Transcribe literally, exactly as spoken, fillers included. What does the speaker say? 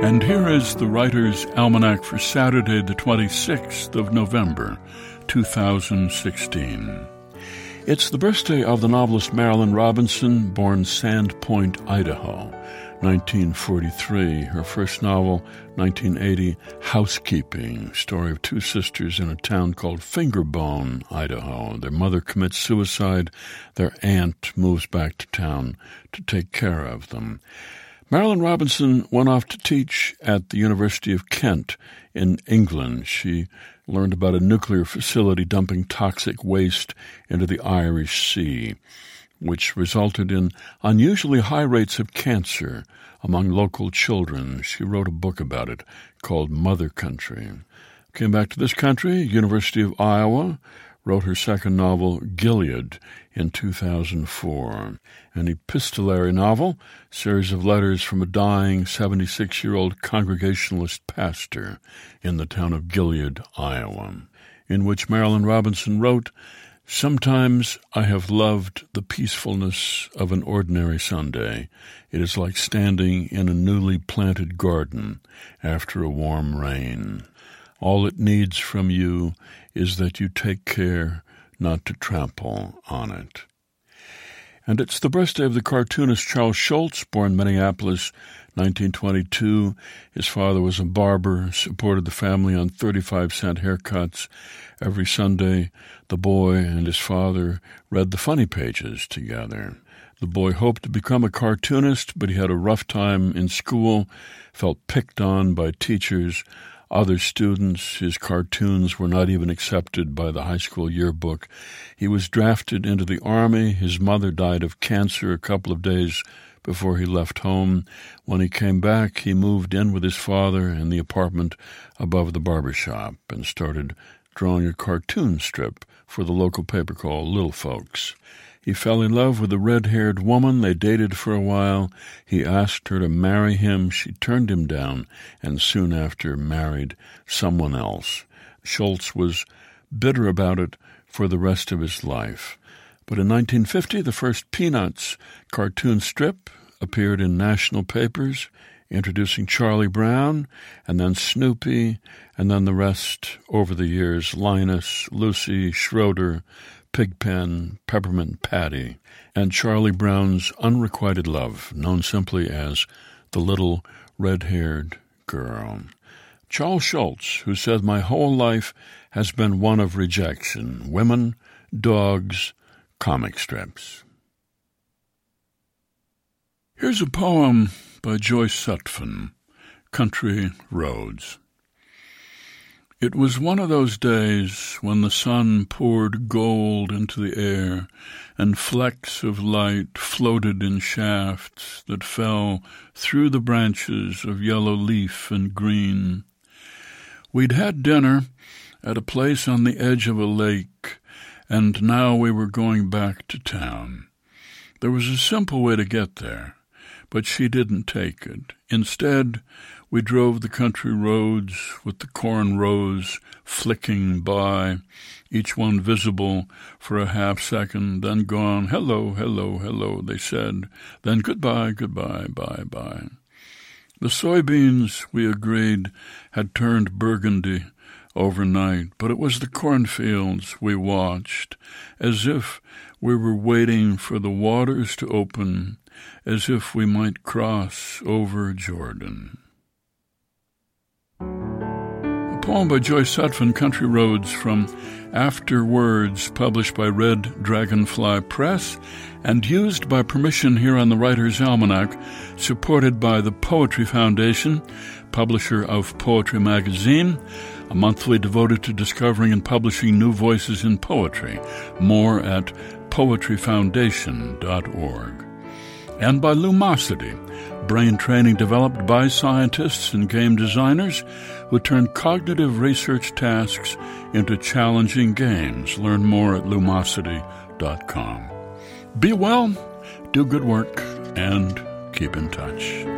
And here is the Writer's Almanac for Saturday, the twenty-sixth of November, two thousand sixteen. It's the birthday of the novelist Marilynne Robinson, born Sandpoint, Idaho, nineteen forty-three. Her first novel, nineteen eighty, Housekeeping, story of two sisters in a town called Fingerbone, Idaho. Their mother commits suicide. Their aunt moves back to town to take care of them. Marilynne Robinson went off to teach at the University of Kent in England. She learned about a nuclear facility dumping toxic waste into the Irish Sea, which resulted in unusually high rates of cancer among local children. She wrote a book about it called Mother Country. Came back to this country, University of Iowa, wrote her second novel, Gilead, in two thousand four. An epistolary novel, series of letters from a dying seventy-six-year-old Congregationalist pastor in the town of Gilead, Iowa, in which Marilynne Robinson wrote, "Sometimes I have loved the peacefulness of an ordinary Sunday. It is like standing in a newly planted garden after a warm rain. All it needs from you is that you take care not to trample on it." And it's the birthday of the cartoonist Charles Schulz, born Minneapolis, nineteen twenty-two. His father was a barber, supported the family on thirty-five cent haircuts. Every Sunday, the boy and his father read the funny pages together. The boy hoped to become a cartoonist, but he had a rough time in school, felt picked on by teachers, other students. His cartoons were not even accepted by the high school yearbook. He was drafted into the Army. His mother died of cancer a couple of days before he left home. When he came back, he moved in with his father in the apartment above the barber shop and started drawing a cartoon strip for the local paper called Little Folks. He fell in love with a red-haired woman. They dated for a while. He asked her to marry him. She turned him down and soon after married someone else. Schulz was bitter about it for the rest of his life. But in nineteen fifty, the first Peanuts cartoon strip appeared in national papers, introducing Charlie Brown, and then Snoopy, and then the rest over the years, Linus, Lucy, Schroeder, Pigpen, Peppermint Patty, and Charlie Brown's unrequited love, known simply as the little red-haired girl. Charles Schulz, who said, "My whole life has been one of rejection. Women, dogs, comic strips." Here's a poem by Joyce Sutphen, Country Roads. It was one of those days when the sun poured gold into the air and flecks of light floated in shafts that fell through the branches of yellow leaf and green. We'd had dinner at a place on the edge of a lake, and now we were going back to town. There was a simple way to get there, but she didn't take it. Instead, we drove the country roads with the corn rows flicking by, each one visible for a half second, then gone. "Hello, hello, hello," they said. Then goodbye, goodbye, bye, bye. The soybeans, we agreed, had turned burgundy overnight, but it was the cornfields we watched, as if we were waiting for the waters to open, as if we might cross over Jordan. A poem by Joyce Sutphen, Country Roads, from Afterwords, published by Red Dragonfly Press and used by permission here on the Writer's Almanac, supported by the Poetry Foundation, publisher of Poetry Magazine, a monthly devoted to discovering and publishing new voices in poetry. More at poetry foundation dot org. And by Lumosity, brain training developed by scientists and game designers who turn cognitive research tasks into challenging games. Learn more at lumosity dot com. Be well, do good work, and keep in touch.